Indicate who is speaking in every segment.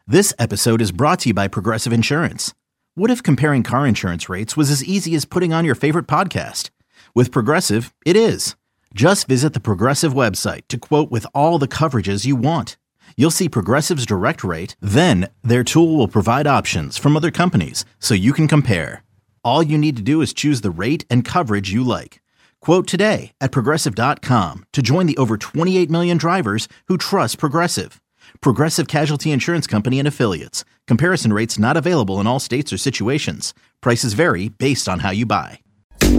Speaker 1: This episode is brought to you by Progressive Insurance. What if comparing car insurance rates was as easy as putting on your favorite podcast? With Progressive, it is. Just visit the Progressive website to quote with all the coverages you want. You'll see Progressive's direct rate, then their tool will provide options from other companies so you can compare. All you need to do is choose the rate and coverage you like. Quote today at Progressive.com to join the over 28 million drivers who trust Progressive. Progressive Casualty Insurance Company and Affiliates. Comparison rates not available in all states or situations. Prices vary based on how you buy.
Speaker 2: Who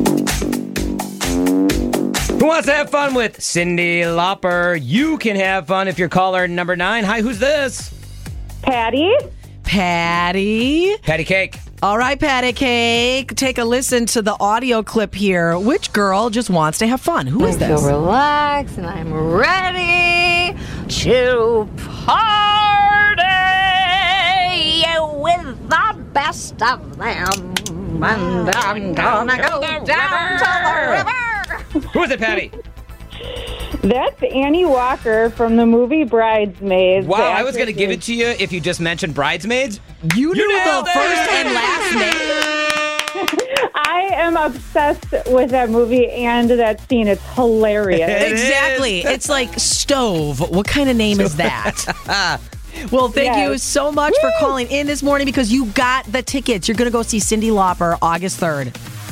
Speaker 2: wants to have fun with Cyndi Lauper? You can have fun if you're caller number 9. Hi, who's this?
Speaker 3: Patty.
Speaker 2: Patty Cake.
Speaker 4: All right, Patty Cake. Take a listen to the audio clip here. Which girl just wants to have fun? Who is this?
Speaker 5: So relax, and I'm ready to party with the best of them. And I'm gonna go down to the river.
Speaker 2: Who is it, Patty?
Speaker 3: That's Annie Walker from the movie Bridesmaids.
Speaker 2: Wow, I was going to give it to you if you just mentioned Bridesmaids.
Speaker 4: You knew
Speaker 2: nailed
Speaker 4: the
Speaker 2: it!
Speaker 4: first and last name.
Speaker 3: I am obsessed with that movie and that scene. It's hilarious.
Speaker 4: Exactly. It's like stove. What kind of name is that? Well, thank you so much for calling in this morning because you got the tickets. You're going to go see Cyndi Lauper August 3rd.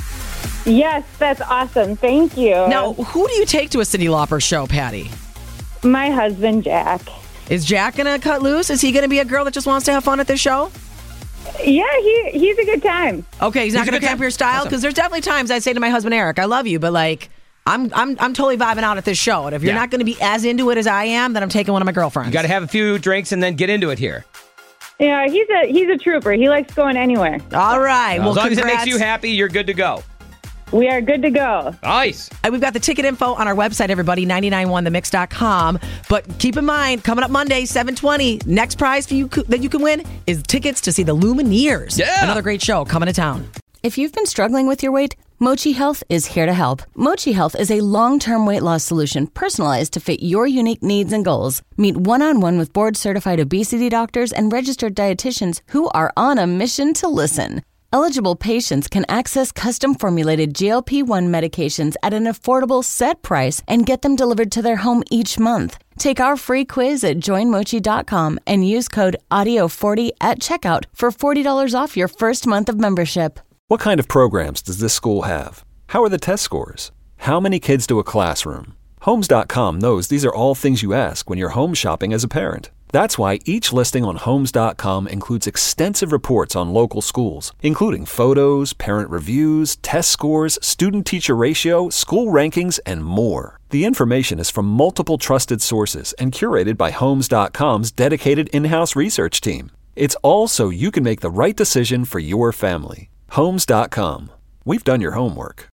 Speaker 3: Yes, that's awesome. Thank you.
Speaker 4: Now, who do you take to a Cyndi Lauper show, Patty?
Speaker 3: My husband, Jack.
Speaker 4: Is Jack going to cut loose? Is he going to be a girl that just wants to have fun at this show?
Speaker 3: Yeah, he's a good time.
Speaker 4: Okay, he's not going to cramp your style? Because there's definitely times I say to my husband, Eric, I love you, but like, I'm totally vibing out at this show. And if you're not going to be as into it as I am, then I'm taking one of my girlfriends.
Speaker 2: You got to have a few drinks and then get into it here.
Speaker 3: Yeah, he's a trooper. He likes going anywhere.
Speaker 4: All right. Well,
Speaker 2: as long as it
Speaker 4: congrats.
Speaker 2: makes you happy, you're good to go.
Speaker 3: We are good to go.
Speaker 2: Nice.
Speaker 4: We've got the ticket info on our website, everybody, 991themix.com. But keep in mind, coming up Monday, 7:20, next prize for you that you can win is tickets to see the Lumineers.
Speaker 2: Yeah.
Speaker 4: Another great show coming to town.
Speaker 6: If you've been struggling with your weight, Mochi Health is here to help. Mochi Health is a long-term weight loss solution personalized to fit your unique needs and goals. Meet one-on-one with board-certified obesity doctors and registered dietitians who are on a mission to listen. Eligible patients can access custom-formulated GLP-1 medications at an affordable set price and get them delivered to their home each month. Take our free quiz at joinmochi.com and use code AUDIO40 at checkout for $40 off your first month of membership.
Speaker 7: What kind of programs does this school have? How are the test scores? How many kids do a classroom? Homes.com knows these are all things you ask when you're home shopping as a parent. That's why each listing on Homes.com includes extensive reports on local schools, including photos, parent reviews, test scores, student-teacher ratio, school rankings, and more. The information is from multiple trusted sources and curated by Homes.com's dedicated in-house research team. It's all so you can make the right decision for your family. Homes.com. We've done your homework.